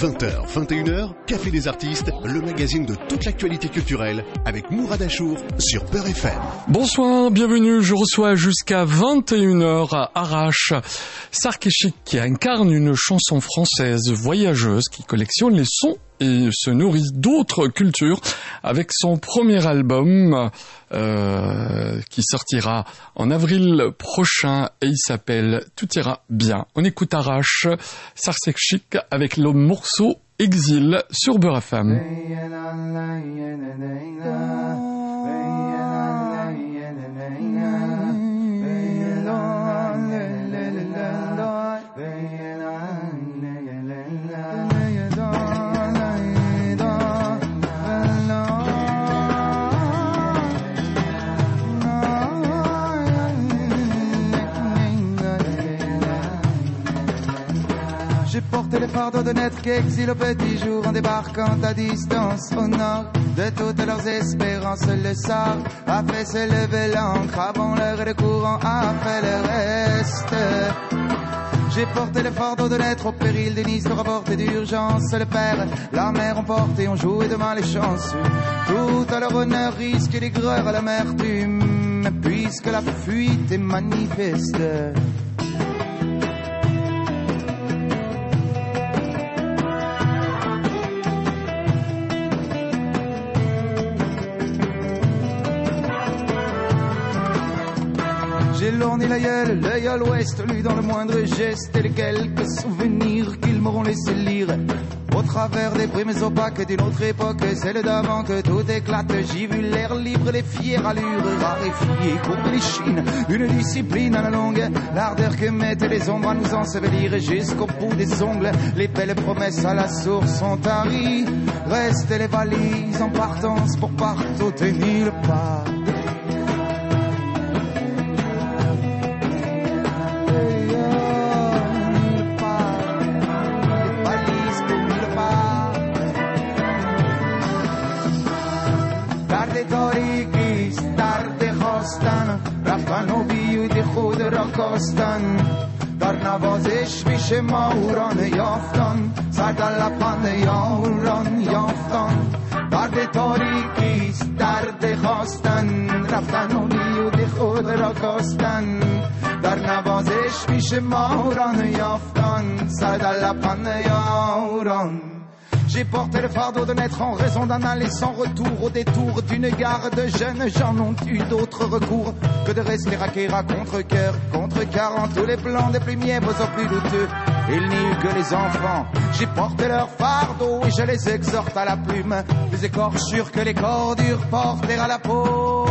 20h, 21h, Café des artistes, le magazine de toute l'actualité culturelle avec Mourad Achour sur Beurre FM. Bonsoir, bienvenue, je reçois jusqu'à 21h à Arrache Sarkeshik qui incarne une chanson française voyageuse qui collectionne les sons et se nourrit d'autres cultures avec son premier album qui sortira en avril prochain et il s'appelle Tout ira bien. On écoute Arrache Sarkeshik avec le morceau Exil sur Beurre FM. J'ai porté les fardeaux de naître qu'exil au petit jour en débarquant à distance au nord de toutes leurs espérances. Le sable a fait se lever l'ancre avant l'heure et le courant a fait le reste. J'ai porté les fardeaux de naître au péril d'une histoire avortée d'urgence. Le père, la mère ont porté, ont joué demain les chanceux. Tout à leur honneur risque l'aigreur à l'amertume, puisque la fuite est manifeste. J'ai lorgné l'aïeul, l'œil à l'ouest, lu dans le moindre geste et les quelques souvenirs qu'ils m'auront laissé lire. Au travers des primes opaques d'une autre époque, celle d'avant que tout éclate, j'ai vu l'air libre, les fières allures raréfiées, courbes les chines, une discipline à la longue, l'ardeur que mettent les ombres à nous ensevelir jusqu'au bout des ongles. Les belles promesses à la source sont taries, restent les valises en partance pour partout tenir le pas. رفتن و بیود خود را کاستن در نوازش پیش ماوران یافتن سر در لبخند یاران یافتن درد تاریکیست درد خواستن رفتن و بیود خود را کاستن در نوازش پیش ماوران یافتن سر در لبخند یاران. J'ai porté le fardeau de naître en raison d'un aller sans retour au détour d'une gare de jeunes gens n'ont eu d'autre recours que de rester raqués à contre-cœur, contrecarrant tous les plans des plus mièvres aux plus douteux. Il n'y eut que les enfants, j'ai porté leur fardeau et je les exhorte à la plume, les écorchures que les corps durent porter à la peau.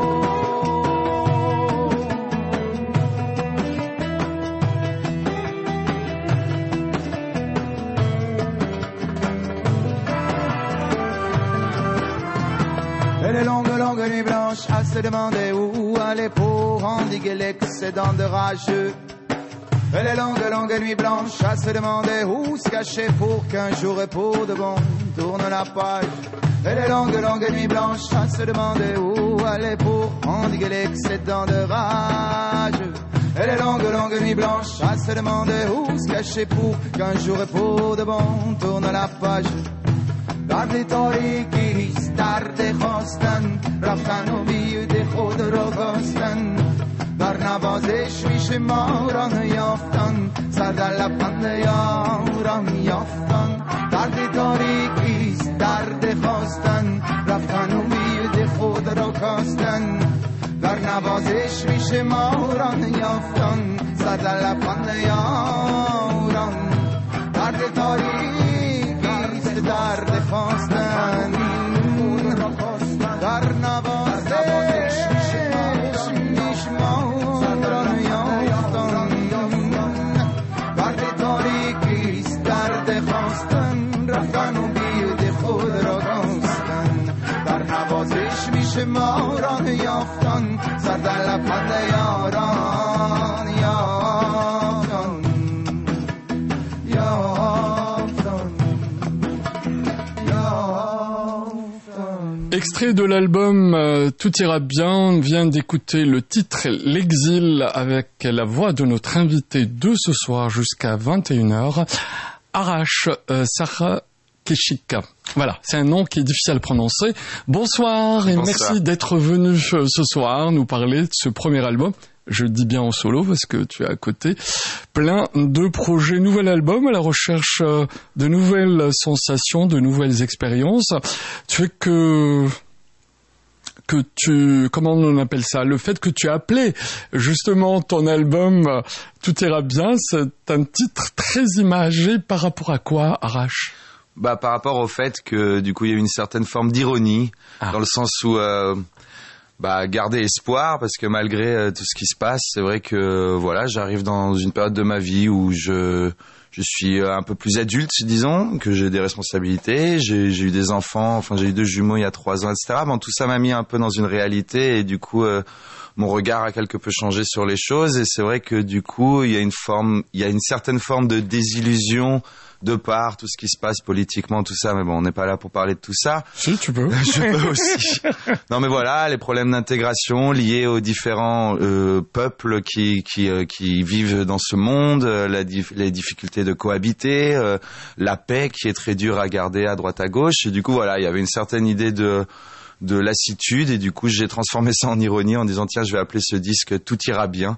Les longues nuits blanches à se demander où aller pour endiguer l'excédent de rageux. Et les longues nuits blanches à se demander où se cacher pour qu'un jour et pour de bon tourne la page. Et les longues nuits blanches à se demander où aller pour endiguer l'excédent de rage. Et les longues nuits blanches à se demander où se cacher pour qu'un jour et pour de bon tourne la page. درد تاریکیست درد خواستن رفتن و بیود خود را کاستن در نوازش میش ماران یافتن سر در لبخند یاران یافتن درد تاریکیست درد خواستن رفتن و بیود خود را کاستن در نوازش میش ماران یافتن سر در لبخند یاران درد تاریکیست درد خواستن در نوازش میش ماران یافتن درد تاریکیست درد خواستن رفتن و بیود خود را کاستن در نوازش میش ماران یافتن سر در لبخند یاران یافتن Extrait de l'album Tout ira bien, on vient d'écouter le titre L'Exil avec la voix de notre invité de ce soir jusqu'à 21h. Arash Sarkisic. Voilà, c'est un nom qui est difficile à prononcer. Bonsoir et merci d'être venu ce soir nous parler de ce premier album. Je dis bien en solo parce que tu es à côté. Plein de projets, nouvel album à la recherche de nouvelles sensations, de nouvelles expériences. Tu fais comment on appelle ça? Le fait que tu as appelé justement ton album Tout ira bien, c'est un titre très imagé par rapport à quoi, Arash? Par rapport au fait que du coup il y a une certaine forme d'ironie dans le sens où garder espoir parce que malgré tout ce qui se passe, c'est vrai que voilà, j'arrive dans une période de ma vie où je suis un peu plus adulte, disons, que j'ai des responsabilités, j'ai eu des enfants, enfin j'ai eu 2 jumeaux il y a 3 ans, etc. Bon, tout ça m'a mis un peu dans une réalité et du coup mon regard a quelque peu changé sur les choses et c'est vrai que du coup il y a une certaine forme de désillusion de par tout ce qui se passe politiquement, tout ça, mais bon, on n'est pas là pour parler de tout ça. Si, tu peux. Je peux aussi. Non, mais voilà, les problèmes d'intégration liés aux différents peuples qui vivent dans ce monde, les difficultés de cohabiter, la paix qui est très dure à garder à droite à gauche. Et du coup, voilà, il y avait une certaine idée de lassitude et du coup j'ai transformé ça en ironie en disant tiens je vais appeler ce disque Tout ira bien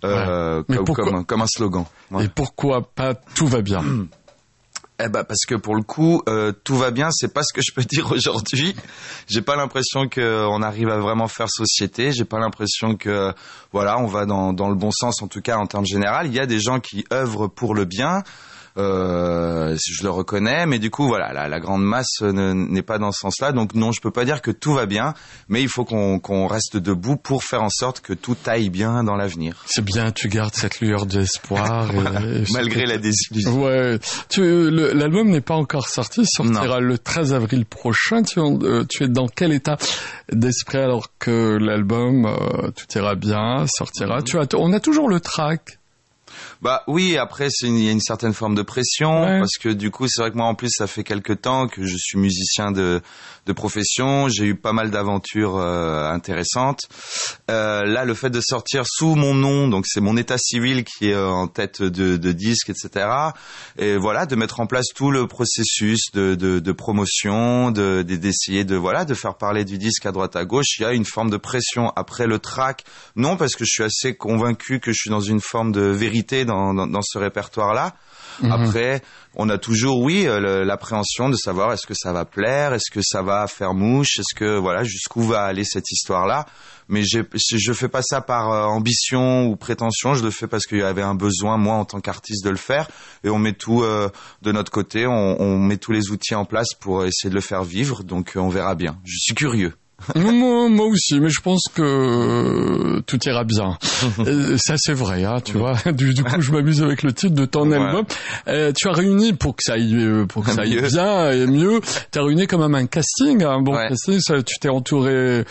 comme un slogan. Ouais. Et pourquoi pas Tout va bien? Parce que pour le coup, tout va bien, c'est pas ce que je peux dire aujourd'hui. J'ai pas l'impression qu'on arrive à vraiment faire société. J'ai pas l'impression que, voilà, on va dans le bon sens, en tout cas en termes généraux. Il y a des gens qui œuvrent pour le bien. Je le reconnais, mais du coup voilà, la grande masse n'est pas dans ce sens-là, donc non, je peux pas dire que tout va bien, mais il faut qu'on reste debout pour faire en sorte que tout aille bien dans l'avenir. C'est bien, tu gardes cette lueur d'espoir malgré la désillusion. Ouais, l'album n'est pas encore sorti, il sortira le 13 avril prochain. Tu es dans quel état d'esprit alors que l'album Tout ira bien sortira? On a toujours le track. Oui, après il y a une certaine forme de pression parce que du coup c'est vrai que moi en plus ça fait quelque temps que je suis musicien de profession, j'ai eu pas mal d'aventures intéressantes. Là le fait de sortir sous mon nom, donc c'est mon état civil qui est en tête de disque, etc. Et voilà, de mettre en place tout le processus de promotion, d'essayer de faire parler du disque à droite à gauche. Il y a une forme de pression après le track, non parce que je suis assez convaincu que je suis dans une forme de vérité dans ce répertoire-là. Après, on a toujours, l'appréhension de savoir est-ce que ça va plaire, est-ce que ça va faire mouche, est-ce que, voilà, jusqu'où va aller cette histoire-là. Mais je fais pas ça par ambition ou prétention, je le fais parce qu'il y avait un besoin, moi, en tant qu'artiste, de le faire. Et on met tout de notre côté, on met tous les outils en place pour essayer de le faire vivre. Donc, on verra bien. Je suis curieux. Moi aussi, mais je pense que tout ira bien. Ça c'est vrai, hein, tu vois. Du coup, je m'amuse avec le titre de ton album. Tu as réuni pour que ça aille bien et mieux. Tu as réuni quand même un casting, un bon casting. Tu t'es entouré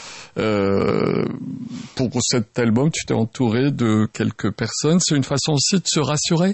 pour cet album. Tu t'es entouré de quelques personnes. C'est une façon aussi de se rassurer.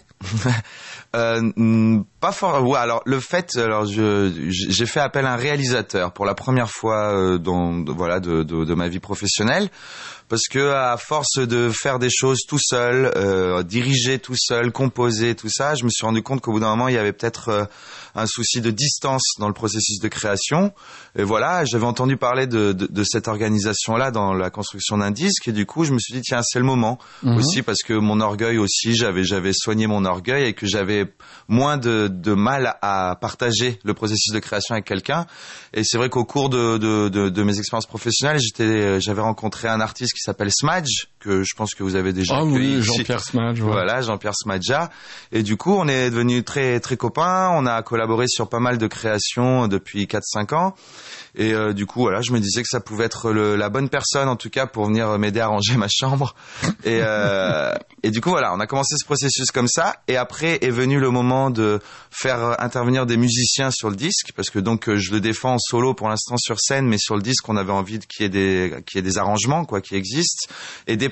Pas fort. Ouais, alors le fait, j'ai fait appel à un réalisateur pour la première fois de ma vie professionnelle. Parce que à force de faire des choses tout seul, diriger tout seul, composer, tout ça, je me suis rendu compte qu'au bout d'un moment, il y avait peut-être un souci de distance dans le processus de création. Et voilà, j'avais entendu parler de cette organisation-là dans la construction d'un disque, et du coup, je me suis dit tiens, c'est le moment aussi, parce que mon orgueil aussi, j'avais soigné mon orgueil et que j'avais moins de mal à partager le processus de création avec quelqu'un. Et c'est vrai qu'au cours de mes expériences professionnelles, j'avais rencontré un artiste qui s'appelle Smadge, que je pense que vous avez déjà accueilli. Jean-Pierre Smadge. Ouais. Voilà, Jean-Pierre Smadja. Et du coup, on est devenus très, très copains. On a collaboré sur pas mal de créations depuis 4-5 ans. Et du coup, voilà, je me disais que ça pouvait être la bonne personne, en tout cas, pour venir m'aider à ranger ma chambre. Et du coup, voilà, on a commencé ce processus comme ça. Et après est venu le moment de faire intervenir des musiciens sur le disque, parce que donc je le défends en solo pour l'instant sur scène, mais sur le disque, on avait envie qu'il y ait des arrangements, quoi, qui existent, aidés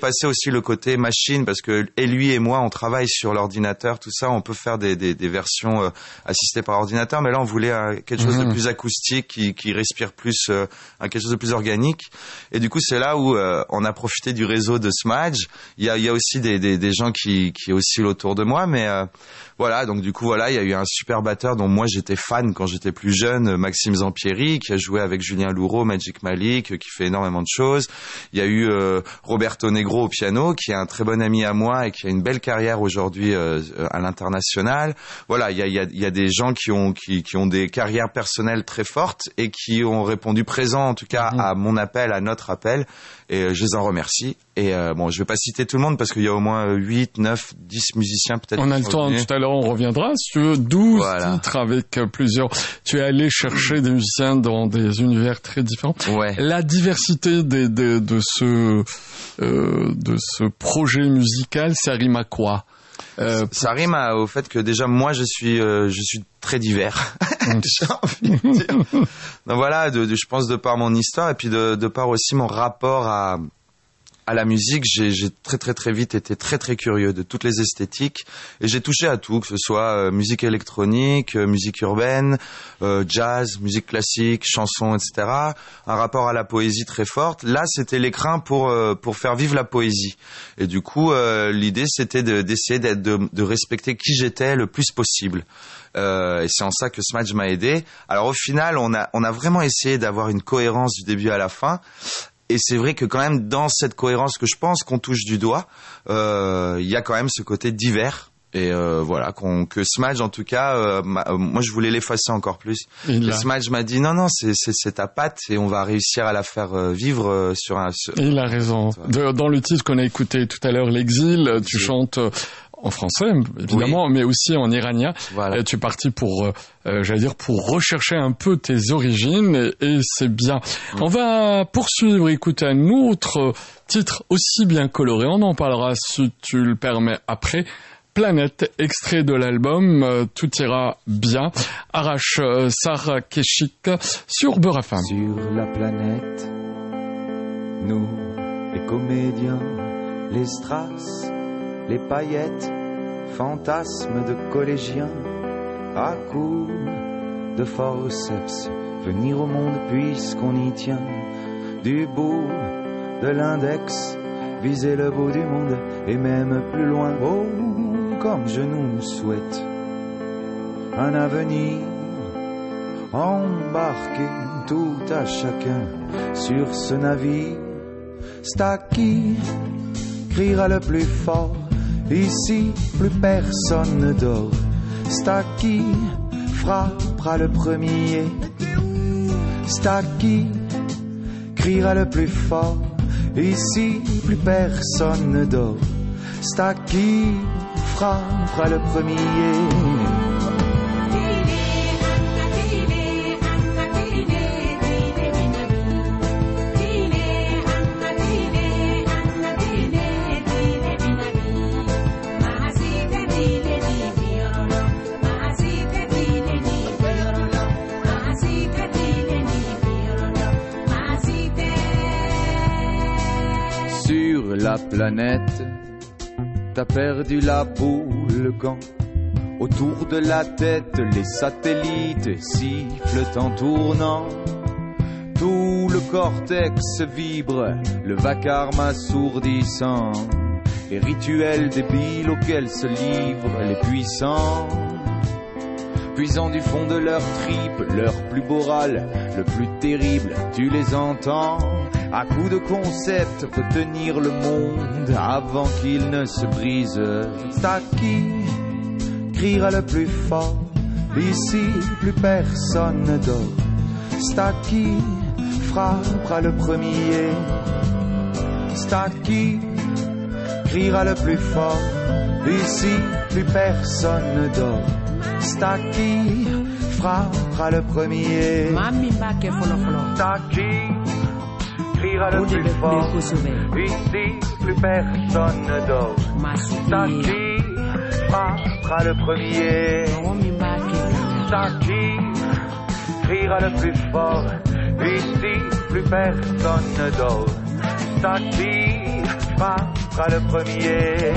dépassé aussi le côté machine parce que et lui et moi on travaille sur l'ordinateur, tout ça, on peut faire des versions assistées par ordinateur, mais là on voulait quelque chose de plus acoustique qui respire plus, quelque chose de plus organique. Et du coup c'est là où on a profité du réseau de Smudge. Il y a aussi des gens qui oscillent autour de moi, mais voilà, donc du coup voilà, il y a eu un super batteur dont moi j'étais fan quand j'étais plus jeune, Maxime Zampieri, qui a joué avec Julien Louraud, Magic Malik, qui fait énormément de choses. Il y a eu Roberto Negro au piano, qui est un très bon ami à moi et qui a une belle carrière aujourd'hui à l'international. Voilà, il y a des gens qui ont des carrières personnelles très fortes et qui ont répondu présent en tout cas à mon appel, à notre appel, et je les en remercie. Et bon, je vais pas citer tout le monde parce qu'il y a au moins 8, 9, 10 musiciens peut-être. On a le temps, tout à l'heure on reviendra. Si tu veux, 12 titres avec plusieurs. Tu es allé chercher des musiciens dans des univers très différents. Ouais. La diversité de ce projet musical, ça rime à quoi? Ça rime au fait que déjà moi je suis très divers. J'ai envie de dire. Donc voilà, je pense de par mon histoire et puis de par aussi mon rapport à la musique, j'ai très très très vite été très très curieux de toutes les esthétiques et j'ai touché à tout, que ce soit musique électronique, musique urbaine, jazz, musique classique, chansons, etc. Un rapport à la poésie très forte. Là, c'était l'écrin pour faire vivre la poésie. Et du coup, l'idée c'était d'essayer de respecter qui j'étais le plus possible. Et c'est en ça que Smudge m'a aidé. Alors au final, on a vraiment essayé d'avoir une cohérence du début à la fin. Et c'est vrai que quand même dans cette cohérence que je pense qu'on touche du doigt, il y a quand même ce côté divers. Et voilà, que Smudge en tout cas, moi je voulais l'effacer encore plus. Et Smudge m'a dit non, c'est ta patte et on va réussir à la faire vivre sur un... Il a raison. Dans le titre qu'on a écouté tout à l'heure, L'Exil, tu chantes... en français, évidemment, mais aussi en iranien. Voilà. Tu es parti pour rechercher un peu tes origines et c'est bien. On va poursuivre, écouter un autre titre aussi bien coloré. On en parlera si tu le permets après. Planète, extrait de l'album Tout ira bien. Arash Sarkeshik sur Beurre FM. Sur la planète, nous, les comédiens, les strass, les paillettes, fantasmes de collégiens, à coups de forceps, venir au monde puisqu'on y tient, du bout de l'index, viser le bout du monde et même plus loin, oh, comme je nous souhaite un avenir, embarqué tout à chacun sur ce navire, c'est à qui criera le plus fort. Ici, plus personne ne dort. C'est à qui frappera le premier. C'est à qui criera le plus fort. Ici, plus personne ne dort. C'est à qui frappera le premier. La planète, t'as perdu la boule quand autour de la tête les satellites sifflent en tournant. Tout le cortex vibre, le vacarme assourdissant, les rituels débiles auxquels se livrent les puissants, puisant du fond de leur tripes, leur plus beau râle, le plus terrible, tu les entends. À coups de concepts, retenir le monde avant qu'il ne se brise. C'est à qui criera le plus fort. Ici, plus personne ne dort. C'est à qui frappera le premier. C'est à qui criera le plus fort. Ici, plus personne ne dort. C'est à qui frappera le premier. C'est à qui criera le plus fort. Ici, plus personne ne dort. C'est à qui frappera le premier. C'est à qui criera le plus fort. Ici, plus personne ne dort. C'est à qui pas sera le premier.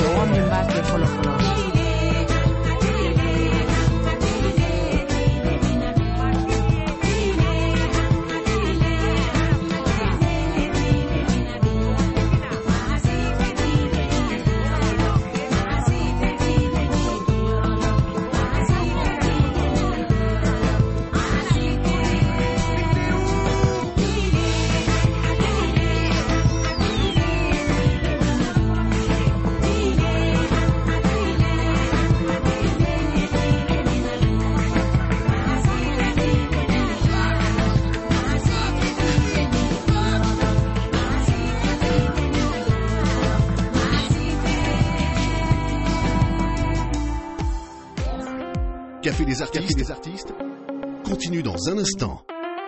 Café des artistes continue dans un instant.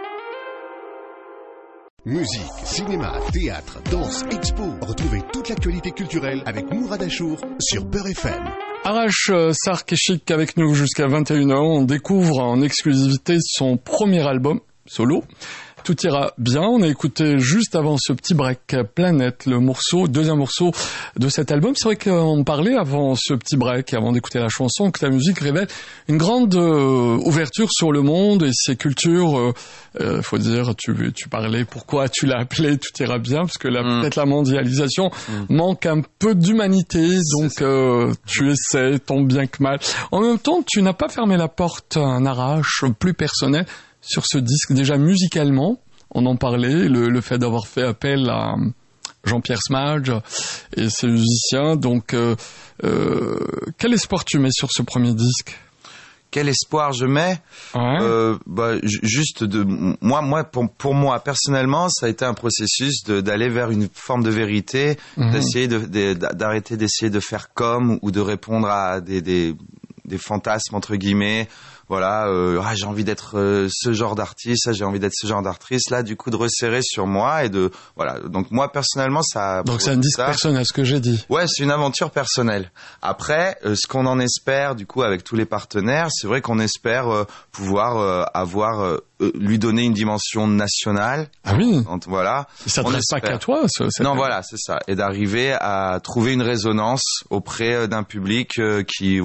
Musique, cinéma, théâtre, danse, expo. Retrouvez toute l'actualité culturelle avec Mourad Achour sur Beurre FM. Arash Sarkeshik avec nous jusqu'à 21h. On découvre en exclusivité son premier album solo. Tout ira bien. On a écouté juste avant ce petit break Planète, le deuxième morceau de cet album. C'est vrai qu'on parlait avant ce petit break, avant d'écouter la chanson, que la musique révèle une grande ouverture sur le monde et ses cultures. Faut dire, tu parlais pourquoi tu l'as appelé Tout ira bien, parce que peut-être la mondialisation manque un peu d'humanité, donc tu essaies tant bien que mal. En même temps, tu n'as pas fermé la porte à un Arash plus personnel sur ce disque, déjà musicalement, on en parlait, le fait d'avoir fait appel à Jean-Pierre Smadge et ses musiciens. Donc, quel espoir tu mets sur ce premier disque ? Quel espoir je mets ? Juste pour moi personnellement, ça a été un processus d'aller vers une forme de vérité, d'essayer d'arrêter d'essayer de faire comme ou de répondre à des fantasmes entre guillemets. Voilà, j'ai envie d'être ce genre d'artiste, j'ai envie d'être ce genre d'artiste. Là, du coup, de resserrer sur moi et voilà. Donc moi, personnellement, ça. Donc c'est un disque personnel, ce que j'ai dit. Ouais, c'est une aventure personnelle. Après, ce qu'on en espère, du coup, avec tous les partenaires, c'est vrai qu'on espère pouvoir lui donner une dimension nationale. Ah oui. Voilà. Ça s'adresse pas qu'à toi. Non, voilà, c'est ça. Et d'arriver à trouver une résonance auprès d'un public qui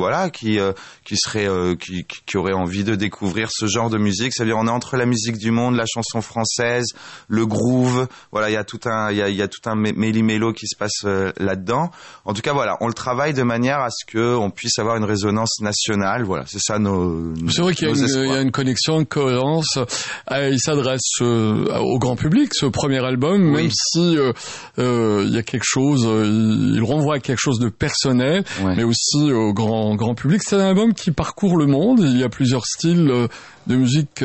aurait envie de découvrir ce genre de musique. C'est-à-dire, on est entre la musique du monde, la chanson française, le groove. Voilà, il y a tout un méli-mélo qui se passe là-dedans. En tout cas, voilà, on le travaille de manière à ce que on puisse avoir une résonance nationale. Voilà, c'est ça C'est vrai qu'il y a une connexion, une cohérence. Il s'adresse au grand public, ce premier album, même si il y a quelque chose, il renvoie à quelque chose de personnel, mais aussi au grand public. C'est un album qui parcourt le monde. Il y a plusieurs styles de musique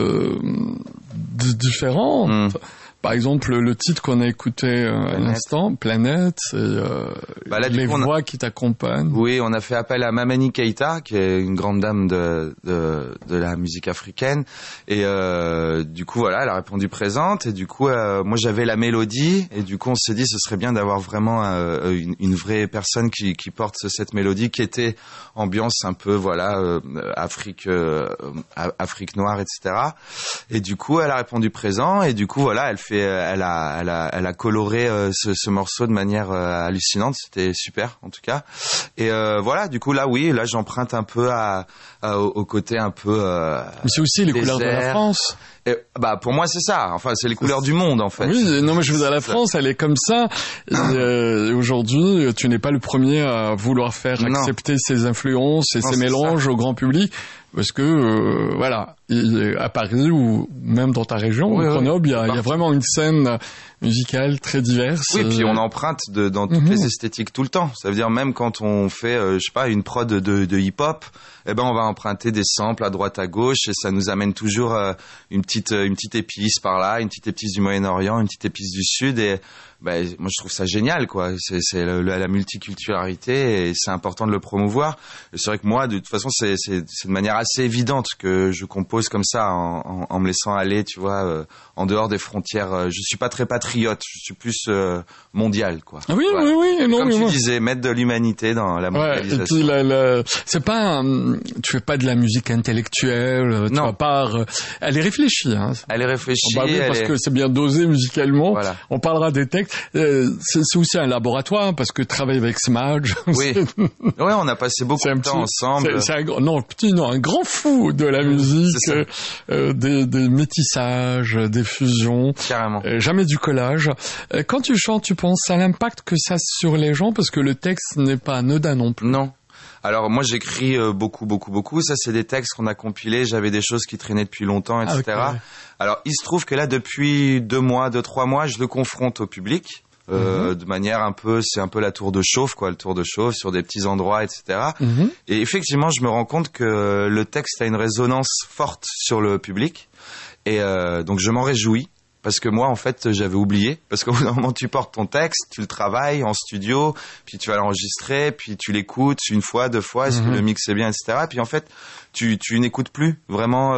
différents. Par exemple, le titre qu'on a écouté à l'instant, Planète, c'est les voix qui t'accompagnent. Oui, on a fait appel à Mamani Keïta, qui est une grande dame de la musique africaine. Et du coup, voilà, elle a répondu présente. Et du coup, moi, j'avais la mélodie. Et du coup, on s'est dit, ce serait bien d'avoir vraiment une vraie personne qui porte cette mélodie, qui était ambiance un peu, voilà, Afrique noire, etc. Et du coup, elle a répondu présent. Et du coup, voilà, elle a coloré ce morceau de manière hallucinante. C'était super, en tout cas. Et voilà, du coup, là, j'emprunte un peu au côté un peu mais c'est aussi les couleurs de la France. Et, pour moi, c'est ça. Enfin, c'est les couleurs du monde, en fait. Oui, non, mais je veux dire, la France, elle est comme ça. Et aujourd'hui, tu n'es pas le premier à vouloir faire accepter ses influences et ses mélanges au grand public. Parce que, voilà, à Paris ou même dans ta région, au Grenoble, il y a vraiment une scène musicale très diverse. Oui, puis on emprunte dans toutes les esthétiques tout le temps. Ça veut dire même quand on fait, une prod de hip-hop, on va emprunter des samples à droite à gauche et ça nous amène toujours une petite épice par là, une petite épice du Moyen-Orient, une petite épice du Sud et moi je trouve ça génial quoi. C'est la multiculturalité et c'est important de le promouvoir. Et c'est vrai que moi de toute façon c'est de manière assez évidente que je compose comme ça en me laissant aller, tu vois, en dehors des frontières. Je suis pas très patriote patriote, je suis plus mondial, quoi. Oui, voilà. Oui. Non, comme tu moi... disais, mettre de l'humanité dans la mondialisation. Et puis c'est pas, tu fais pas de la musique intellectuelle, tu vas pas. Elle est réfléchie. Hein. Elle est réfléchie. Parce que c'est bien dosé musicalement. Voilà. On parlera des textes. C'est aussi un laboratoire parce que travailler avec Smaj. Oui. Ouais, on a passé beaucoup de temps ensemble. C'est un grand fou de la musique, des métissages, des fusions. Carrément. Jamais du collage. Quand tu chantes, tu penses à l'impact que ça a sur les gens parce que le texte n'est pas anodin non plus. Non. Alors moi j'écris beaucoup. Ça c'est des textes qu'on a compilés. J'avais des choses qui traînaient depuis longtemps, etc. Okay. Alors il se trouve que là depuis 2-3 mois, je le confronte au public. De manière c'est un peu la tour de chauffe, quoi, le tour de chauffe sur des petits endroits, etc. Et effectivement, je me rends compte que le texte a une résonance forte sur le public. Et donc je m'en réjouis. Parce que moi, en fait, j'avais oublié. Parce qu'au bout d'un moment, tu portes ton texte, tu le travailles en studio, puis tu vas l'enregistrer, puis tu l'écoutes 1 fois, 2 fois, est-ce que le mix est bien, etc. Puis en fait, tu n'écoutes plus vraiment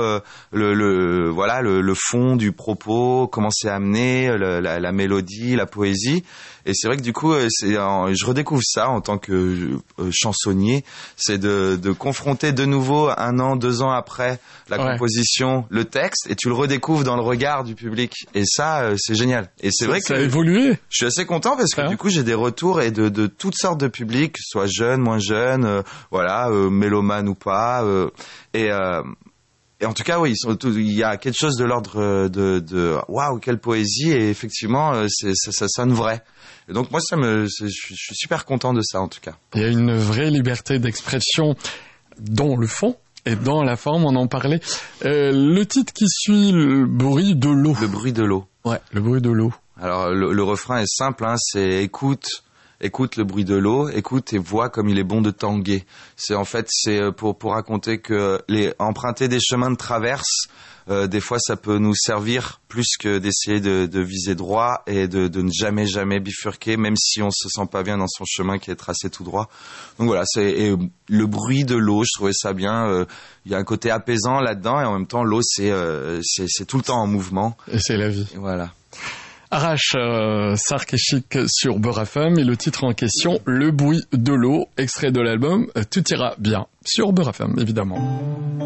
le fond du propos, comment c'est amené, la mélodie, la poésie. Et c'est vrai que du coup, je redécouvre ça en tant que chansonnier, c'est de confronter de nouveau 1 an, 2 ans après la composition, le texte, et tu le redécouvres dans le regard du public. Et ça, c'est génial. Et c'est vrai que ça a évolué. Je suis assez content parce que du coup, j'ai des retours et de toutes sortes de publics, soit jeunes, moins jeunes, mélomanes ou pas. Et en tout cas, oui, il y a quelque chose de l'ordre de waouh, quelle poésie, et effectivement, ça sonne vrai. Et donc moi, je suis super content de ça, en tout cas. Il y a une vraie liberté d'expression dans le fond et dans la forme, on en parlait. Le titre qui suit, le bruit de l'eau. Le bruit de l'eau. Ouais, le bruit de l'eau. Alors le refrain est simple, hein, c'est écoute le bruit de l'eau, écoute et vois comme il est bon de tanguer. C'est pour raconter que emprunter des chemins de traverse, des fois ça peut nous servir plus que d'essayer de viser droit et de ne jamais bifurquer, même si on se sent pas bien dans son chemin qui est tracé tout droit. Donc voilà, et le bruit de l'eau, je trouvais ça bien. Il y a un côté apaisant là-dedans, et en même temps l'eau c'est tout le temps en mouvement. Et c'est la vie. Et voilà. Arrache Sark et Chic sur Beurre FM, et le titre en question, Le bruit de l'eau, extrait de l'album Tout ira bien, sur Beurre FM, évidemment.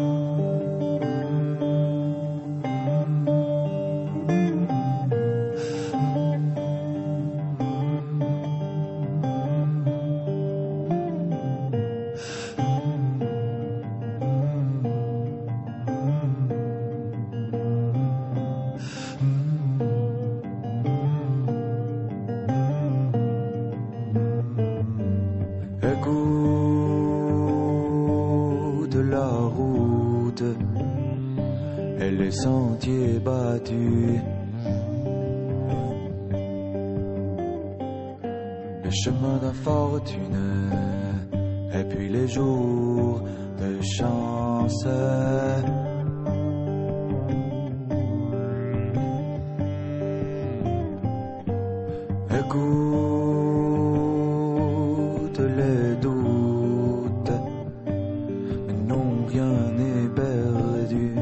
Sentiers battus, les chemins d'infortune, et puis les jours de chance. Écoute les doutes, mais non, rien n'est perdu.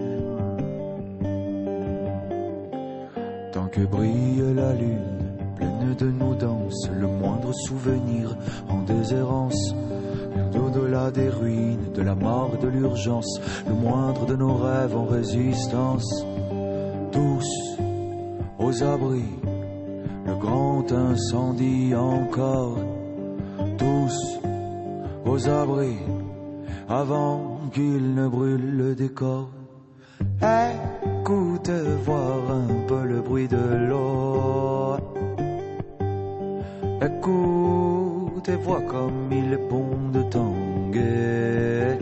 Tant que brille la lune, pleine de nos danses, le moindre souvenir en déshérence. Au-delà des ruines, de la mort et de l'urgence, le moindre de nos rêves en résistance. Tous aux abris, le grand incendie encore. Tous aux abris, avant qu'il ne brûle le décor. Écoute, voir un peu le bruit de l'eau. Écoute et vois comme il est bon de tanguer.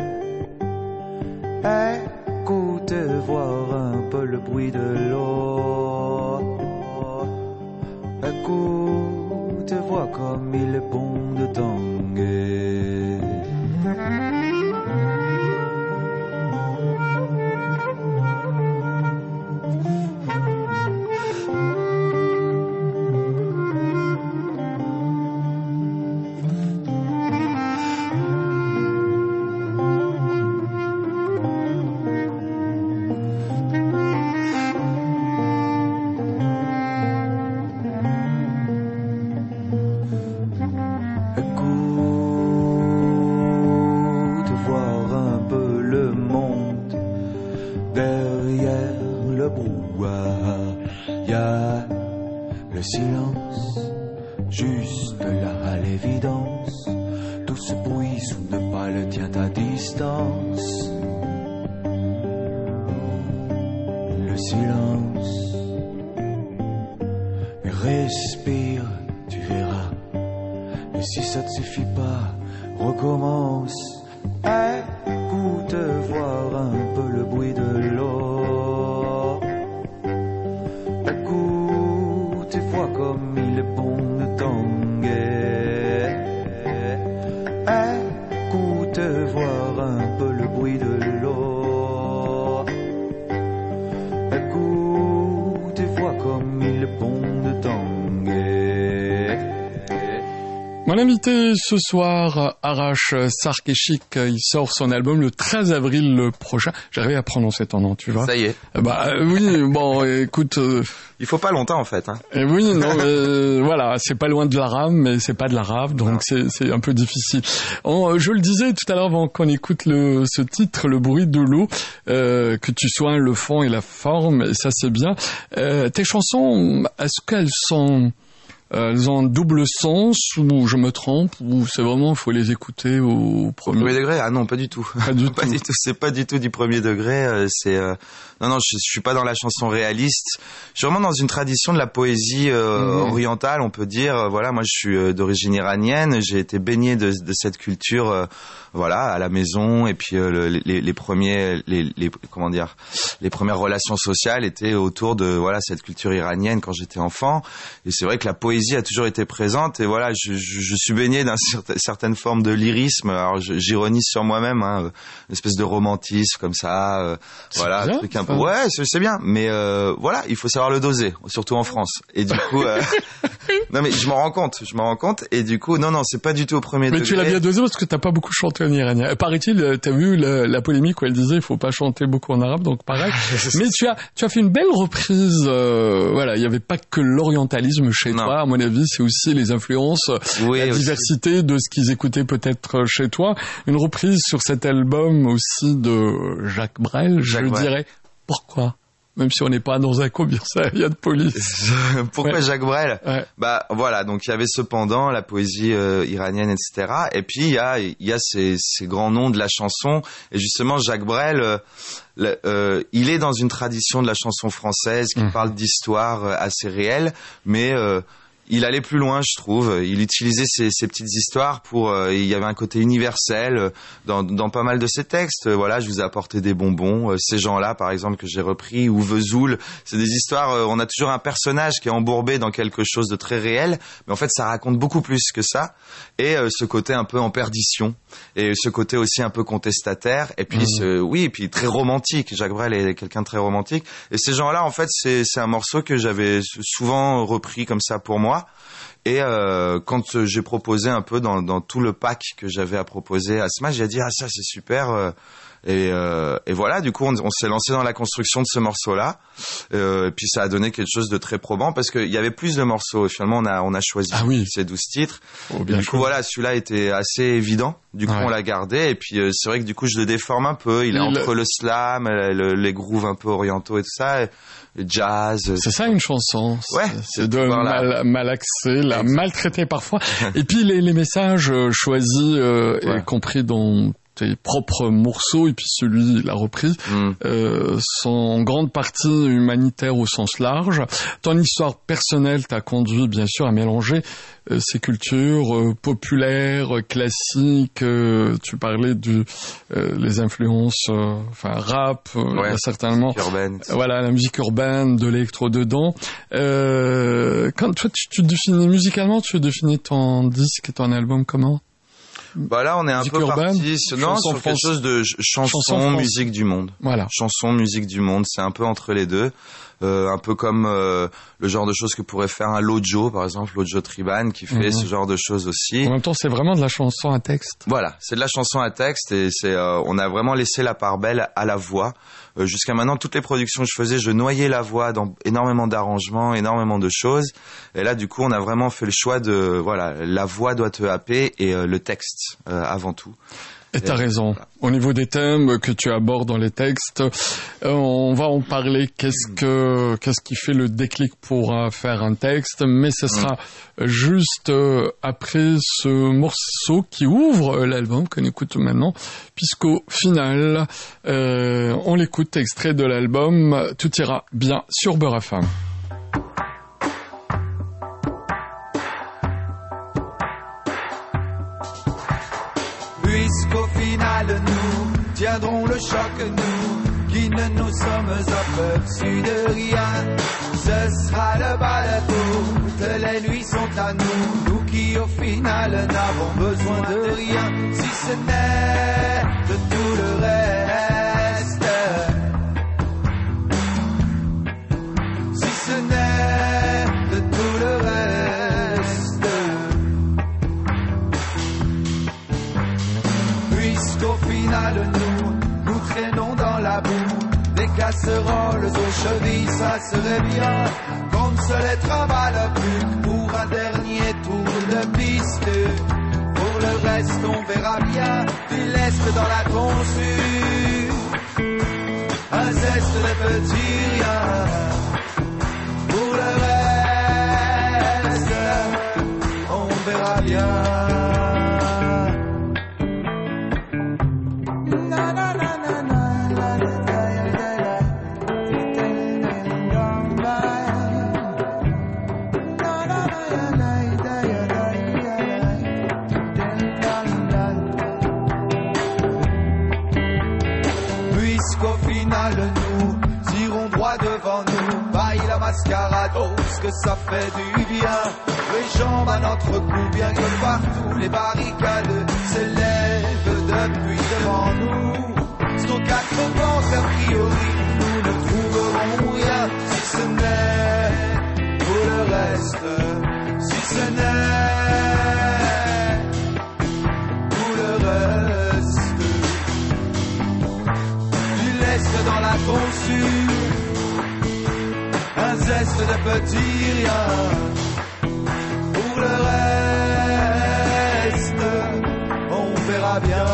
Écoute et voir un peu le bruit de l'eau. Écoute et vois comme il est bon de tanguer. brouhaha. Y a le silence, juste là à l'évidence. Tout ce bruit sous ne pas le tient à distance. Le silence, mais respire, tu verras. Et si ça ne suffit pas, recommence. Écoute voir un peu le bruit de l'eau. Écoute et vois comme il est bon de tanguer. Écoute voir un peu le bruit de l'eau. Écoute et vois comme il est bon de tanguer. Mon invité ce soir, Arash Sarkechic, il sort son album le 13 avril prochain. J'arrive à prononcer ton nom, tu vois. Ça y est. Oui, bon, écoute... Il faut pas longtemps, en fait. Hein. Oui, non, voilà, c'est pas loin de l'arabe, mais c'est pas de l'arabe, donc c'est un peu difficile. Je le disais tout à l'heure avant qu'on écoute ce titre, Le bruit de l'eau, que tu soignes le fond et la forme, et ça c'est bien. Tes chansons, est-ce qu'elles elles ont un double sens, ou je me trompe, ou c'est vraiment, il faut les écouter au premier degré? Ah non, pas du tout. Pas du pas tout. Du tout. C'est pas du tout du premier degré. Non, je suis pas dans la chanson réaliste. Je suis vraiment dans une tradition de la poésie orientale, on peut dire. Voilà, moi je suis d'origine iranienne. J'ai été baigné de cette culture, voilà, à la maison. Et puis les premières relations sociales étaient autour de cette culture iranienne quand j'étais enfant. Et c'est vrai que la poésie a toujours été présente. Et voilà, je suis baigné d'une certaine forme de lyrisme. Alors j'ironise sur moi-même, hein, une espèce de romantisme comme ça. Voilà, bien, un truc un peu. Ouais, c'est bien, mais voilà, il faut savoir le doser, surtout en France. Et du coup, non mais je m'en rends compte. Et du coup, non, c'est pas du tout au premier degré. Mais tu l'as bien dosé parce que t'as pas beaucoup chanté en iranien. Paraît-il, t'as vu la polémique où elle disait il faut pas chanter beaucoup en arabe, donc pareil. Mais tu as fait une belle reprise. Voilà, il y avait pas que l'orientalisme chez toi. À mon avis, c'est aussi les influences, la diversité de ce qu'ils écoutaient peut-être chez toi. Une reprise sur cet album aussi de Jacques Brel, dirais. Pourquoi? Même si on n'est pas dans un commissariat de police. Pourquoi Jacques Brel? Ouais. Voilà, donc il y avait cependant la poésie iranienne, etc. Et puis il y a ces grands noms de la chanson. Et justement, Jacques Brel, il est dans une tradition de la chanson française qui parle d'histoires assez réelles, mais il allait plus loin, je trouve. Il utilisait ces petites histoires il y avait un côté universel dans pas mal de ses textes. Voilà, je vous ai apporté des bonbons. Ces gens-là, par exemple, que j'ai repris, ou Vesoul. C'est des histoires, on a toujours un personnage qui est embourbé dans quelque chose de très réel. Mais en fait, ça raconte beaucoup plus que ça. Et ce côté un peu en perdition. Et ce côté aussi un peu contestataire. Et puis, et puis très romantique. Jacques Brel est quelqu'un de très romantique. Et ces gens-là, en fait, c'est un morceau que j'avais souvent repris comme ça pour moi. Et quand j'ai proposé un peu dans tout le pack que j'avais à proposer à Smash, j'ai dit ça c'est super. Et voilà, du coup on s'est lancé dans la construction de ce morceau-là. Et puis ça a donné quelque chose de très probant parce qu'il y avait plus de morceaux. Finalement on a choisi ces 12 titres. Du coup voilà, celui-là était assez évident. Du coup on l'a gardé. Et puis c'est vrai que du coup je le déforme un peu. Il est entre le slam, les grooves un peu orientaux et tout ça. Le jazz. C'est ça une chanson. Ouais. C'est de malaxer, la maltraiter parfois. Et puis les messages choisis, y compris dans tes propres morceaux et puis celui, la reprise, sont en grande partie humanitaires au sens large. Ton histoire personnelle t'a conduit bien sûr à mélanger ces cultures populaires, classiques. Tu parlais les influences, rap, il y a certainement la musique urbaine, de l'électro dedans. Quand toi tu définis musicalement, tu définis ton disque et ton album comment? Là, on est un peu parti sur quelque chose de chanson, musique du monde. Voilà. Chanson, musique du monde, c'est un peu entre les deux. Un peu comme le genre de choses que pourrait faire un Lojo, par exemple, Lojo Triban, qui fait ce genre de choses aussi. En même temps, c'est vraiment de la chanson à texte. Voilà, c'est de la chanson à texte et on a vraiment laissé la part belle à la voix. Jusqu'à maintenant, toutes les productions que je faisais, je noyais la voix dans énormément d'arrangements, énormément de choses. Et là, du coup, on a vraiment fait le choix la voix doit te happer et le texte avant tout. Et t'as raison. Voilà. Au niveau des thèmes que tu abordes dans les textes, on va en parler. Qu'est-ce qui fait le déclic pour faire un texte? Mais ce sera juste après ce morceau qui ouvre l'album qu'on écoute maintenant, puisqu'au final, on l'écoute extrait de l'album Tout ira bien sur Beurre FM. Puisqu'au final nous tiendrons le choc, nous qui ne nous sommes aperçus de rien, ce sera le balado, toutes les nuits sont à nous, nous qui au final n'avons besoin de rien, si ce n'est de tout le reste, si ce n'est de tout le reste. Puisqu'au final nous traînons dans la boue, des casseroles aux chevilles, ça serait bien qu'on ne se les travaille plus que pour un dernier tour de piste. Pour le reste on verra bien, du lest dans la tonsure, un zeste de petit rien. Pour le reste on verra bien. Nous irons droit devant nous, baille la mascarade, oh ce que ça fait du bien. Les jambes à notre cou, bien que partout les barricades s'élèvent depuis devant nous. C'est aux quatre vents qu'a priori nous ne trouverons rien, si ce n'est pour le reste, si ce n'est pour le reste. Dans la tonsure, un zeste de petit rien. Pour le reste, on verra bien.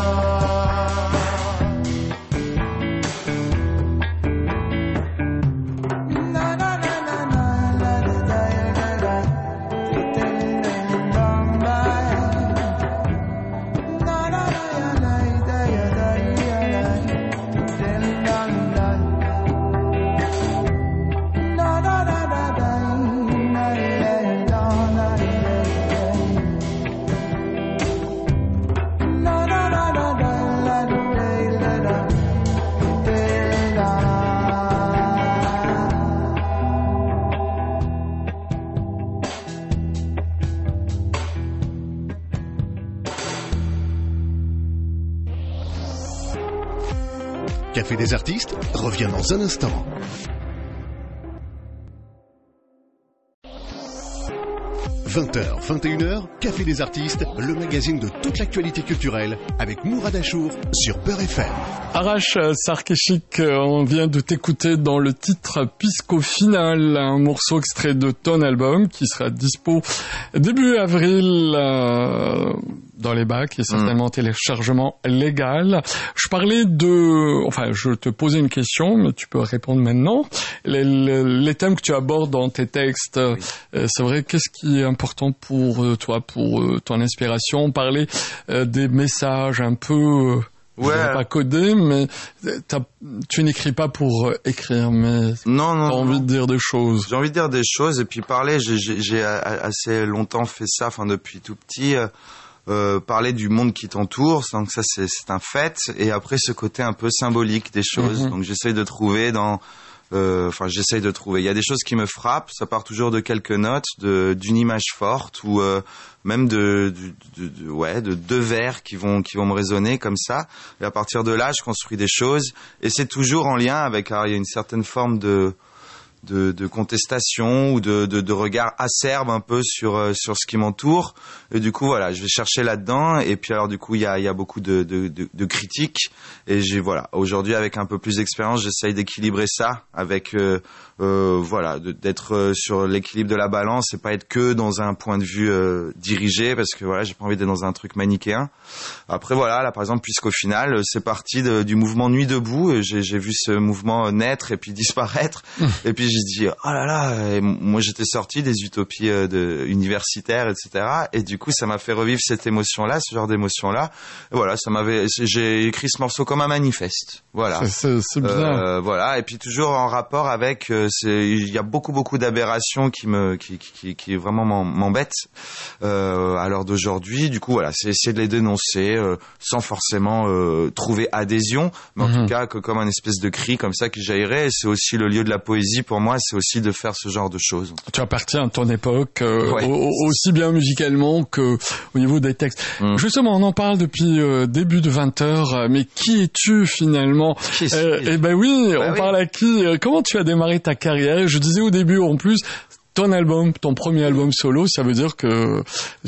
Café des artistes revient dans un instant. « 20h, 21h, Café des artistes, le magazine de toute l'actualité culturelle avec Mourad Achour sur Beurre FM. » Arash Sarkisic, on vient de t'écouter dans le titre Puisqu'au final, un morceau extrait de ton album qui sera dispo début avril dans les bacs et certainement téléchargement légal. Je te posais une question, mais tu peux répondre maintenant. Les thèmes que tu abordes dans tes textes, c'est vrai, qu'est-ce qui est important pour toi, pour ton inspiration? Parler des messages un peu... Je ne vais pas coder, mais tu n'écris pas pour écrire, mais non, t'as envie de dire des choses. J'ai envie de dire des choses et puis parler. J'ai assez longtemps fait ça, enfin depuis tout petit. Parler du monde qui t'entoure, donc ça c'est un fait. Et après ce côté un peu symbolique des choses. Donc j'essaye de trouver Il y a des choses qui me frappent. Ça part toujours de quelques notes, d'une image forte ou même de deux vers qui vont me résonner comme ça. Et à partir de là, je construis des choses. Et c'est toujours en lien avec. Alors, il y a une certaine forme de de contestation ou de regard acerbe un peu sur ce qui m'entoure. Et du coup, voilà, je vais chercher là-dedans. Et puis alors, du coup, il y a beaucoup de critiques. Et aujourd'hui, avec un peu plus d'expérience, j'essaye d'équilibrer ça avec, d'être sur l'équilibre de la balance et pas être que dans un point de vue dirigé, parce que voilà, j'ai pas envie d'être dans un truc manichéen. Après, voilà, là, par exemple, puisqu'au final, c'est parti du mouvement Nuit debout. J'ai vu ce mouvement naître et puis disparaître. Et puis j'ai dit, oh là là, et moi j'étais sorti des utopies universitaires, etc. Et du coup, ça m'a fait revivre cette émotion-là, ce genre d'émotion-là. Et voilà, j'ai écrit ce morceau comme un manifeste. Voilà. C'est bien. Voilà. Et puis toujours en rapport avec, il y a beaucoup d'aberrations qui vraiment m'embêtent, à l'heure d'aujourd'hui. Du coup, voilà, c'est essayer de les dénoncer, sans forcément, trouver adhésion, mais en tout cas, comme un espèce de cri comme ça qui jaillirait. Et c'est aussi le lieu de la poésie pour moi, c'est aussi de faire ce genre de choses. Tu appartiens à ton époque, aussi bien musicalement que au niveau des textes. Justement, on en parle depuis début de 20h, mais qui es-tu finalement? On parle à qui? Comment tu as démarré ta carrière? Je disais au début, en plus, ton premier album solo, ça veut dire que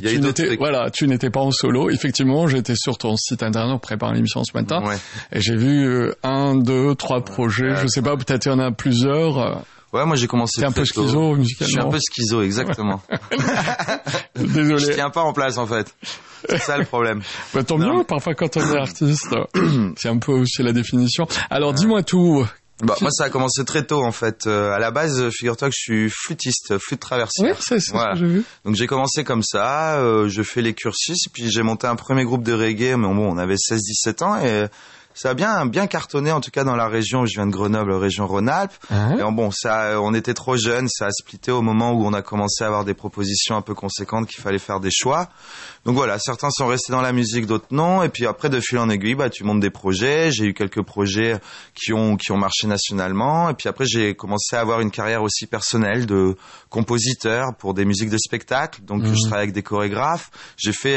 tu n'étais pas en solo. Effectivement, j'étais sur ton site internet en préparant l'émission ce matin, et j'ai vu 1, 2, 3 projets. Je sais pas, peut-être il y en a plusieurs. Ouais, moi j'ai commencé. T'es un peu schizo musicalement. Je suis un peu schizo, exactement. Désolé. Je tiens pas en place en fait. C'est ça le problème. Bah, tant mieux, parfois quand on est artiste, c'est un peu aussi la définition. Alors dis-moi tout. Moi ça a commencé très tôt en fait. À la base, figure-toi que je suis flûtiste, flûte traversière. Oui, c'est ce que j'ai vu. Donc j'ai commencé comme ça, je fais les cursus, puis j'ai monté un premier groupe de reggae, mais bon, on avait 16-17 ans et ça a bien cartonné, en tout cas dans la région. Je viens de Grenoble, région Rhône-Alpes. Et on était trop jeunes, ça a splitté au moment où on a commencé à avoir des propositions un peu conséquentes, qu'il fallait faire des choix. Donc voilà, certains sont restés dans la musique, d'autres non. Et puis après, de fil en aiguille, tu montes des projets. J'ai eu quelques projets qui ont marché nationalement. Et puis après, j'ai commencé à avoir une carrière aussi personnelle de compositeur pour des musiques de spectacle. Donc je travaille avec des chorégraphes. J'ai fait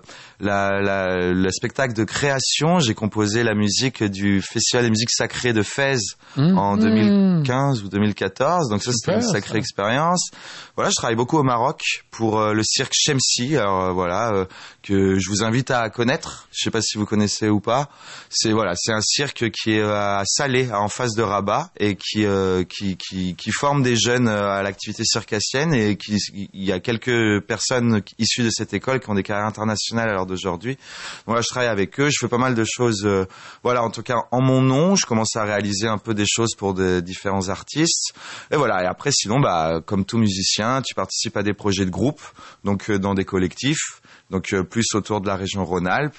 le spectacle de création. J'ai composé la musique du Festival des musiques sacrées de Fès en 2015 ou 2014. Donc ça, c'était une sacrée expérience. Voilà, je travaille beaucoup au Maroc pour le cirque Chemsi. Alors que je vous invite à connaître. Je sais pas si vous connaissez ou pas. C'est un cirque qui est à Salé, en face de Rabat, et qui forme des jeunes à l'activité circassienne, et il y a quelques personnes issues de cette école qui ont des carrières internationales à l'heure d'aujourd'hui. Voilà, je travaille avec eux, je fais pas mal de choses. En tout cas en mon nom, je commence à réaliser un peu des choses pour des différents artistes. Et voilà. Et après, sinon, comme tout musicien, tu participes à des projets de groupe, donc dans des collectifs. Donc plus autour de la région Rhône-Alpes,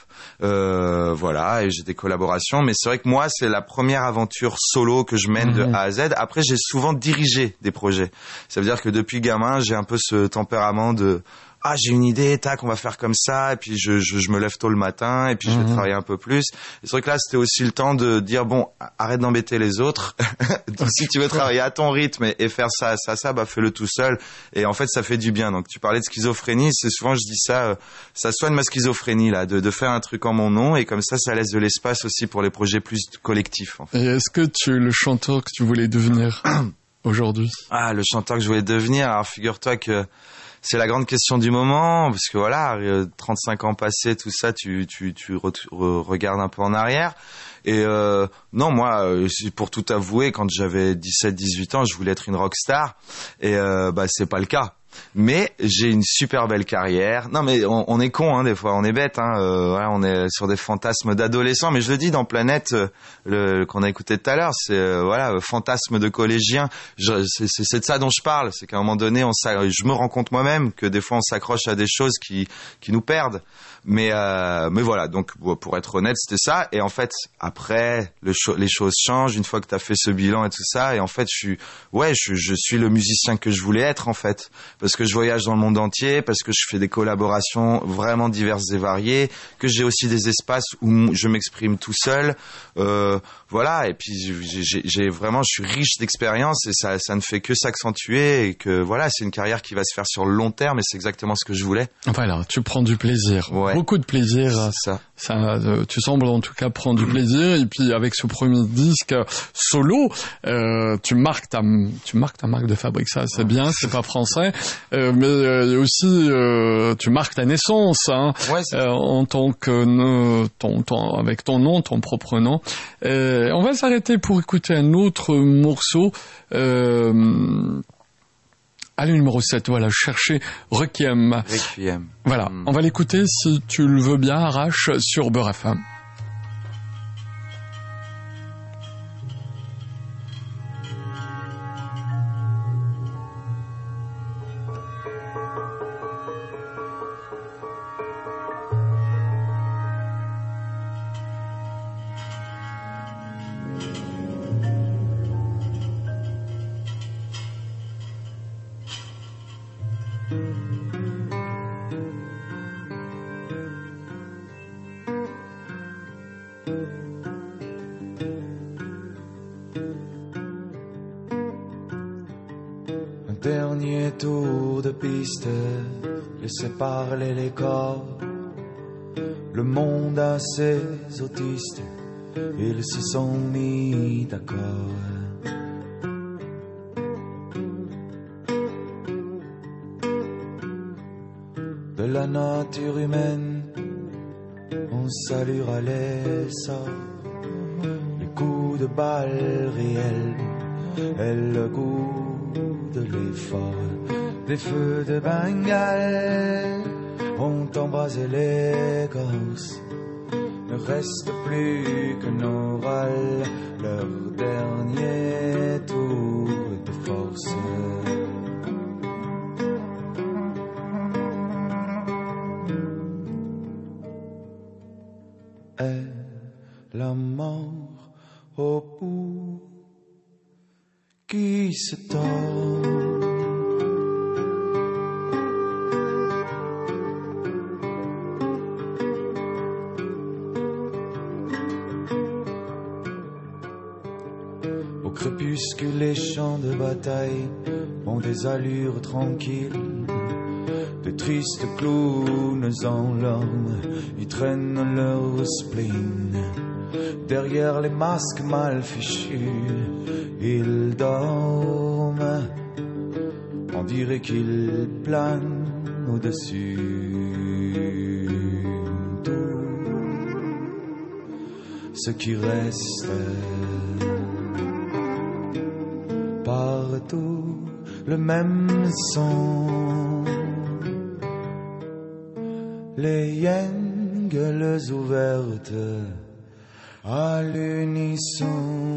et j'ai des collaborations. Mais c'est vrai que moi, c'est la première aventure solo que je mène de A à Z. Après, j'ai souvent dirigé des projets. Ça veut dire que depuis gamin, j'ai un peu ce tempérament de j'ai une idée, tac, on va faire comme ça, et puis je me lève tôt le matin, et puis je vais travailler un peu plus. Et c'est vrai que là, c'était aussi le temps de dire, arrête d'embêter les autres. Si tu veux travailler à ton rythme et faire ça, fais-le tout seul. Et en fait, ça fait du bien. Donc, tu parlais de schizophrénie, c'est souvent, je dis ça soigne ma schizophrénie, là, de faire un truc en mon nom, et comme ça laisse de l'espace aussi pour les projets plus collectifs, en fait. Et est-ce que tu es le chanteur que tu voulais devenir aujourd'hui? Le chanteur que je voulais devenir, alors figure-toi que c'est la grande question du moment, parce que 35 ans passés, tout ça, tu regardes un peu en arrière. Et non, moi, pour tout avouer, quand j'avais 17-18 ans, je voulais être une rockstar, et c'est pas le cas. Mais j'ai une super belle carrière. Non, mais on est con, des fois, on est bête, on est sur des fantasmes d'adolescents. Mais je le dis dans Planète, qu'on a écouté tout à l'heure, c'est fantasme de collégien. C'est de ça dont je parle. C'est qu'à un moment donné, je me rends compte moi-même que des fois on s'accroche à des choses qui nous perdent. Mais voilà, donc pour être honnête, c'était ça. Et en fait, après, les choses changent une fois que t'as fait ce bilan et tout ça. Et en fait, je suis le musicien que je voulais être, en fait. parce que je voyage dans le monde entier, parce que je fais des collaborations vraiment diverses et variées, que j'ai aussi des espaces où je m'exprime tout seul. Voilà, et puis j'ai vraiment, je suis riche d'expérience et ça ne fait que s'accentuer et que voilà, c'est une carrière qui va se faire sur le long terme et c'est exactement ce que je voulais. Voilà, tu prends du plaisir, beaucoup de plaisir. Ça, tu sembles en tout cas prendre du plaisir et puis avec ce premier disque solo, tu marques ta marque de fabrique. Ça, c'est bien, c'est pas français, mais aussi tu marques ta naissance, hein, en tant que avec ton nom, ton propre nom. On va s'arrêter pour écouter un autre morceau. Allez, numéro 7, voilà, je cherchais Requiem. Voilà, on va l'écouter si tu le veux bien, Arrache, sur Beurre FM. Dernier tour de piste, laissez parler les corps. Le monde a ses autistes, ils se sont mis d'accord. De la nature humaine, on saluera l'essor. Les coups de balle réels et le goût de l'effort. Des feux de Bengale ont embrasé l'écorce. Ne reste plus que nos râles, leur dernier tour de force. Et la mort au bout qui se tord. Au crépuscule, les champs de bataille ont des allures tranquilles. De tristes clowns en larmes, ils traînent leur spleen. Derrière les masques mal fichus, ils dorment. On dirait qu'ils planent au-dessus tout ce qui reste. Partout le même son, les hyènes gueules ouvertes à l'unisson.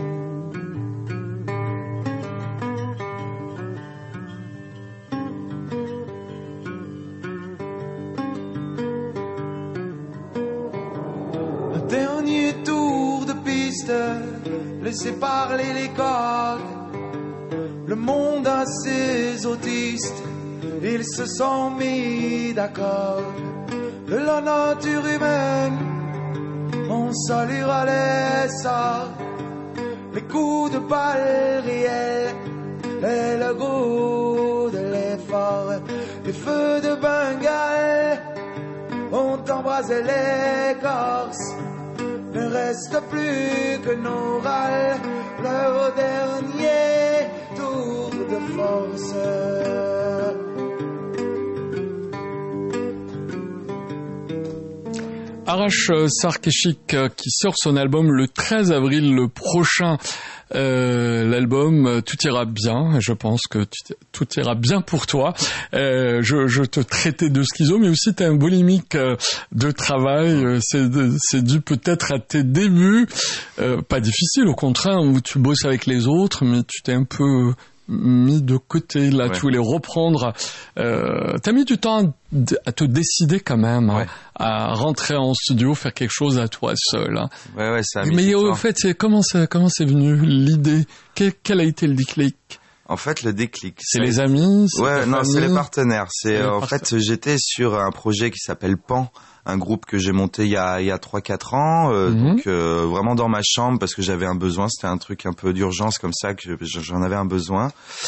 Un dernier tour de piste, laissez parler les cordes. Le monde a ses autistes, ils se sont mis d'accord. De la nature humaine, on saluera l'essor. Les coups de balle réels et le goût de l'effort. Les feux de Bengale ont embrasé l'écorce. Ne reste plus que nos râles, leur dernier tour de force. Arash Sarkisic qui sort son album le 13 avril prochain. L'album Tout ira bien, je pense que tout ira bien pour toi. Je te traitais de schizo, mais aussi t'es un boulimique de travail. C'est dû peut-être à tes débuts, pas difficile, au contraire, où tu bosses avec les autres, mais tu t'es un peu mis de côté, là, tu voulais reprendre. T'as mis du temps à te décider quand même, à rentrer en studio, faire quelque chose à toi seul. Hein. Ouais, ça a mis Mais du au temps. fait, comment c'est venu l'idée? Quel a été le déclic? En fait, le déclic. C'est les amis? Ouais, non, c'est les partenaires. Fait, j'étais sur un projet qui s'appelle Pan, un groupe que j'ai monté il y a 3-4 ans, donc vraiment dans ma chambre parce que j'avais un besoin, c'était un truc un peu d'urgence comme ça que j'en avais un besoin.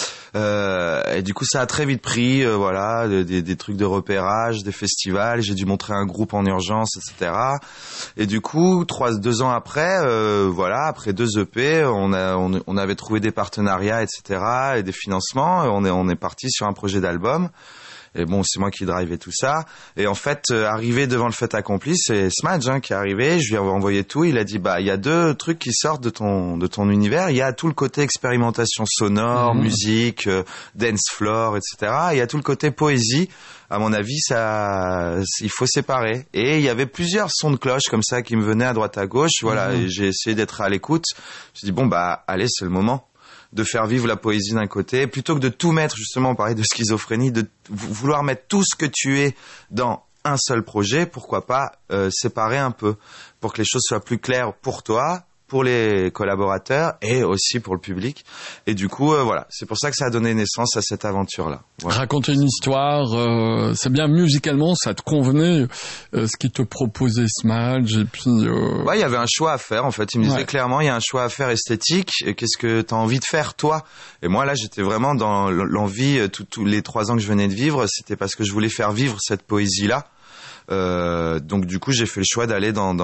Et du coup ça a très vite pris, voilà, des trucs de repérage, des festivals, j'ai dû montrer un groupe en urgence, etc. Et du coup 2 ans après, voilà, après 2 EP, on avait trouvé des partenariats, etc. et des financements, on est parti sur un projet d'album. Et bon, c'est moi qui drivais tout ça. Et en fait, arrivé devant le fait accompli, c'est Smadge qui est arrivé. Je lui ai envoyé tout. Il a dit, il y a 2 trucs qui sortent de ton univers. Il y a tout le côté expérimentation sonore, musique, dance floor, etc. Il y a tout le côté poésie. À mon avis, il faut séparer. Et il y avait plusieurs sons de cloche comme ça qui me venaient à droite à gauche. Voilà. Et j'ai essayé d'être à l'écoute. J'ai dit, allez, c'est le moment de faire vivre la poésie d'un côté, plutôt que de tout mettre, justement, on parlait de schizophrénie, de vouloir mettre tout ce que tu es dans un seul projet, pourquoi pas séparer un peu, pour que les choses soient plus claires pour toi, pour les collaborateurs et aussi pour le public. Et du coup, voilà, c'est pour ça que ça a donné naissance à cette aventure-là. Voilà. Raconter une histoire, c'est bien musicalement, ça te convenait, ce qu'il te proposait Smadge, et puis... Ouais, il y avait un choix à faire, en fait. Il me disait clairement, il y a un choix à faire esthétique, et qu'est-ce que t'as envie de faire, toi? Et moi, là, j'étais vraiment dans l'envie, tous les 3 ans que je venais de vivre, c'était parce que je voulais faire vivre cette poésie-là. Donc du coup j'ai fait le choix d'aller dans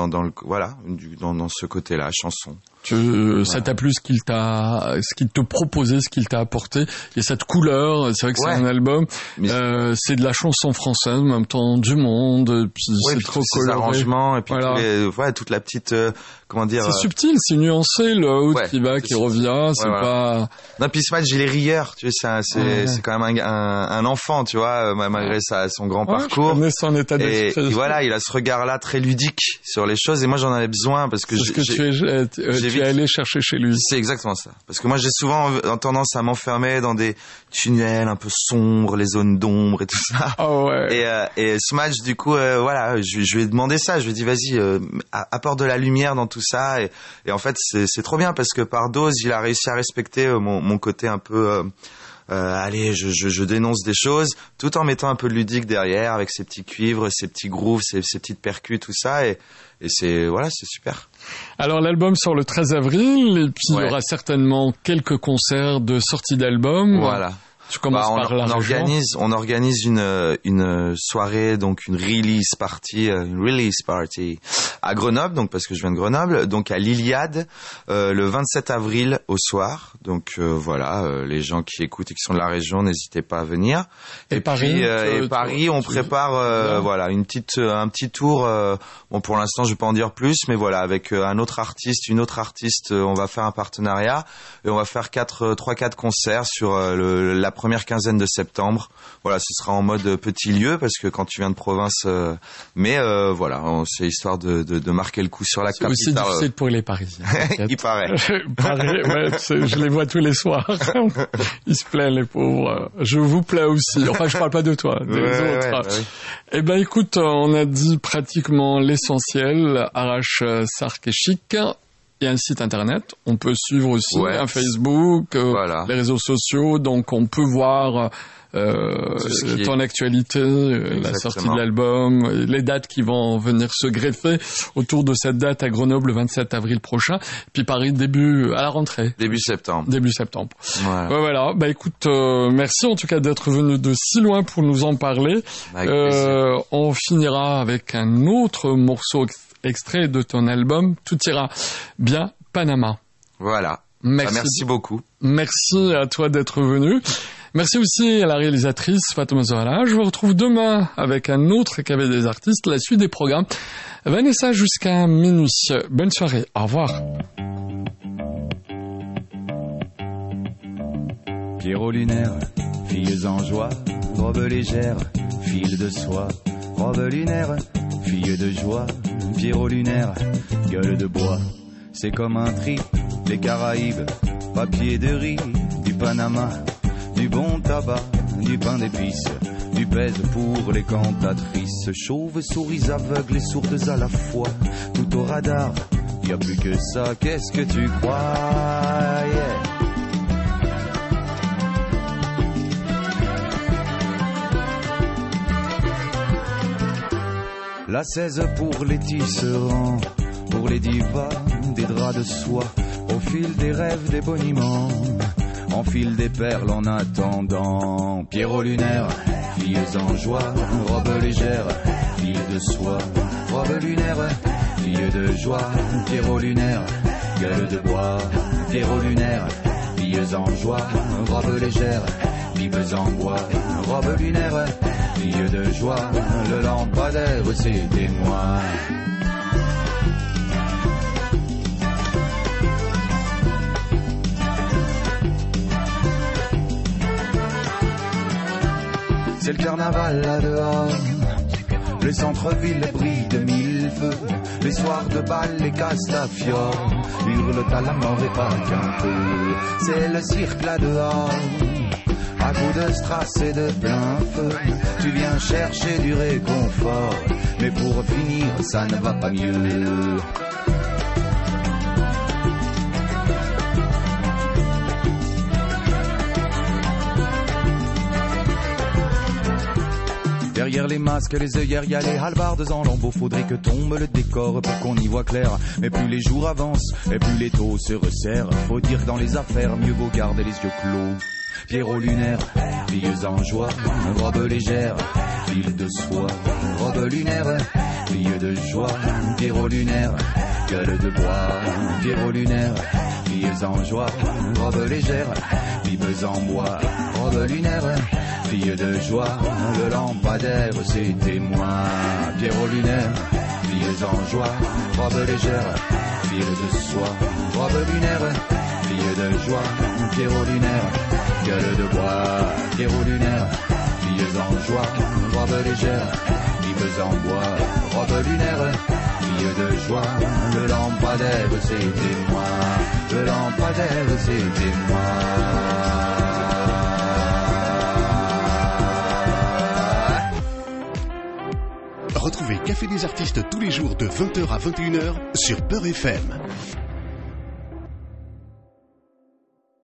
ce côté-là, chanson. Ça t'a plu ce qu'il te proposait, ce qu'il t'a apporté. Il y a cette couleur, c'est vrai que c'est un album, c'est de la chanson française, en même temps du monde, et puis c'est trop coloré. Ces arrangements, et puis toute la petite, comment dire... C'est subtil, c'est nuancé, le haut qui va, qui revient, c'est pas... Non, puis ce match, il est rieur, tu sais, c'est quand même un enfant, tu vois, malgré son grand parcours. Je connais son état d'esprit. Et voilà, il a ce regard-là très ludique sur les choses, et moi j'en avais besoin parce que tu es allé chercher chez lui. C'est exactement ça. Parce que moi j'ai souvent tendance à m'enfermer dans des tunnels un peu sombres, les zones d'ombre et tout ça. Oh ouais. Et ce match, du coup, voilà, je lui ai demandé ça. Je lui ai dit, vas-y, apporte de la lumière dans tout ça. Et en fait, c'est trop bien parce que par dose, il a réussi à respecter mon côté un peu... allez, je dénonce des choses, tout en mettant un peu de ludique derrière, avec ses petits cuivres, ses petits grooves, ses petites percus, tout ça, et c'est super. Alors l'album sort le 13 avril, et puis il y aura certainement quelques concerts de sortie d'album. Voilà. Tu commences par la région. On organise une soirée, donc une release party à Grenoble, donc parce que je viens de Grenoble, donc à l'Iliade, le 27 avril au soir. Donc voilà, les gens qui écoutent et qui sont de la région, n'hésitez pas à venir. Et Paris, Paris, on prépare voilà un petit tour. Bon, pour l'instant, je vais pas en dire plus, mais voilà, avec une autre artiste, on va faire un partenariat et on va faire 3-4 concerts sur la première quinzaine de septembre. Voilà, ce sera en mode petit lieu parce que quand tu viens de province, mais voilà, c'est histoire de marquer le coup sur la capitale. C'est aussi difficile pour les Parisiens. Il paraît. Je les vois tous les soirs. Ils se plaignent, les pauvres. Je vous plais aussi. Enfin, je parle pas de toi, des autres. Ouais. Eh ben, écoute, on a dit pratiquement l'essentiel. Arrache, Sark et Chic. Il y a un site internet, on peut suivre aussi un Facebook, les réseaux sociaux, donc on peut voir ton actualité, la sortie de l'album, les dates qui vont venir se greffer autour de cette date à Grenoble le 27 avril prochain, puis Paris à la rentrée. Début septembre. Voilà. Bah écoute, merci en tout cas d'être venu de si loin pour nous en parler. On finira avec un autre morceau extrait de ton album, Tout ira bien, Panama. Voilà. Merci beaucoup. Merci à toi d'être venu. Merci aussi à la réalisatrice Fatma Zohala. Je vous retrouve demain avec un autre cabinet des artistes, la suite des programmes. Vanessa jusqu'à minuit. Bonne soirée. Au revoir. Pierrot lunaire, filles en joie, robe légère, fil de soie, robe lunaire, fille de joie, Pierrot lunaire, gueule de bois. C'est comme un trip, les Caraïbes, papier de riz, du Panama, du bon tabac, du pain d'épices, du pèse pour les cantatrices. Chauves, souris, aveugles et sourdes à la fois, tout au radar, y a plus que ça, qu'est-ce que tu crois? La 16 pour les tisserands, pour les divas, des draps de soie, au fil des rêves, des boniments, enfile des perles en attendant. Pierrot lunaire, filles en joie, robe légère, fille de soie, robe lunaire, fille de joie, Pierrot lunaire, gueule de bois, Pierrot lunaire, filles en joie, robe légère, vives en bois, robe lunaire, fille de joie, le lampadaire c'était moi. C'est le carnaval là dehors, le centre-ville brille de mille feux, les soirs de bal, les Castafiores hurlent à la mort et pas qu'un peu. C'est le cirque là dehors, à coups de strass et de plein feu, tu viens chercher du réconfort, mais pour finir ça ne va pas mieux. Derrière les masques, les œillères, y a les hallebardes en lambeaux. Faudrait que tombe le décor pour qu'on y voit clair. Mais plus les jours avancent, et plus les taux se resserrent. Faut dire que dans les affaires, mieux vaut garder les yeux clos. Pierrot lunaire, filles en joie, robe légère, fil de soie, robe lunaire, fille de joie, Pierrot lunaire, gueule de bois, Pierrot lunaire, filles en joie, robe légère, vives en bois, robe lunaire, fille de joie, le lampadaire c'était moi. Pierrot lunaire, filles en joie, robe légère, fil de soie, robe lunaire, fille de joie, Pierrot lunaire, gueule de bois, Pierrot lunaire, filles en joie, robe légère, vives en bois, robe lunaire, fille de joie, le lampadaire c'était moi, le lampadaire c'était moi. Retrouvez Café des artistes tous les jours de 20h à 21h sur Peur FM.